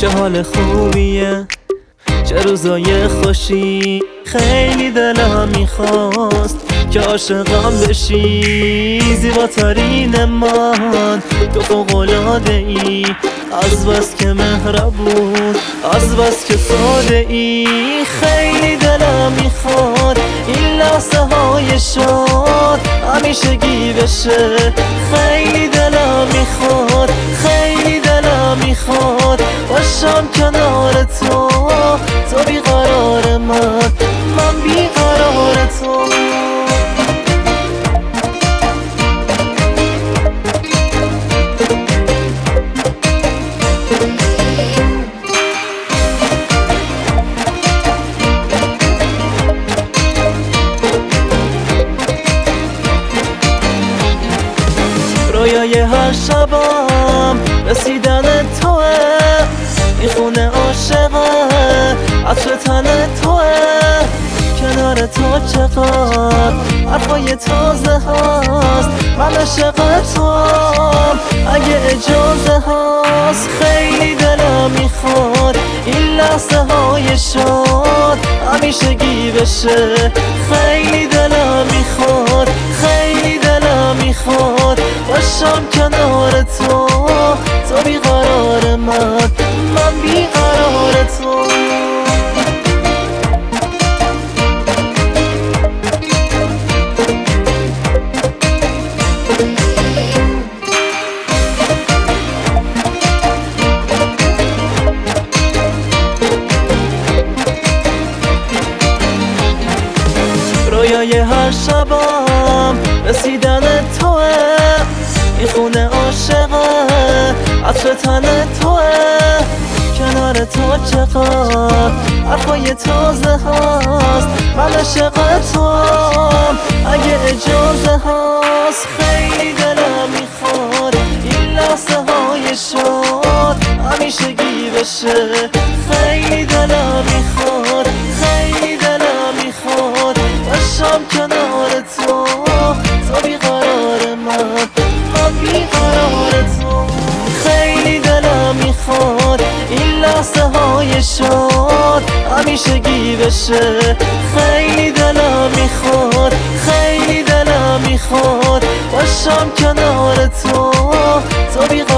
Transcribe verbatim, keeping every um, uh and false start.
چه حال خوبیه، چه روزای خوشی. خیلی دلم میخواست که عاشقم بشی، زیباترین من تو فوق‌العاده ای. از بس که مهربون، از بس که ساده ای. خیلی دلم میخواد این لحظه های شاد همیشگی بشه. خیلی دلم میخواد، خیلی دلم میخواد باشم کنار تو، تو بیقرار من، من بیقرار تو. رویای هر شبم رسیدن توه، این خونه عاشقه، عطر تن توه. کنار تو چقدر حرفای تازه هست، من عاشق توام اگه اجازه هست. خیلی دلم میخواد این لحظه های شاد همیشگی بشه. خیلی دلم میخواد، خیلی دلم میخواد باشم کنار تو، تو بیقرار من، من بیقرار تو. رویای هر شبم رسیدن توه، این خونه عاشقه، عطر تن توه. کنار تو چقدر حرفای تازه هست، من عاشق توام اگه اجازه هست. خیلی دلم میخواد این لحظه های شاد همیشگی بشه. خیلی دلم میخواد، خیلی دلم میخواد باشم کنار تو، تو بیقرار من، من بیقرار تو. خیلی دلم میخواد این لحظه های شاد همیشگی بشه. خیلی دلم میخواد، خیلی دلم میخواد باشم کنار تو، تو بیقرار